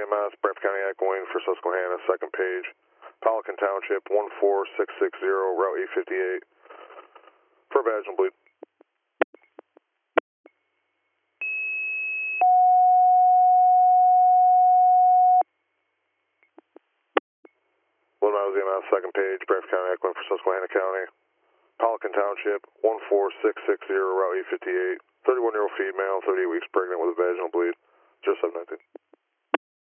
EMS, Breath County Echoing for Susquehanna, second page. Pelican Township, 14660, Route 858, for vaginal bleed. 1 miles EMS, second page, Breath County Echoing for Susquehanna County. Pelican Township, 14660, Route 858, 31-year-old female, 38 weeks pregnant with a vaginal bleed, 0719.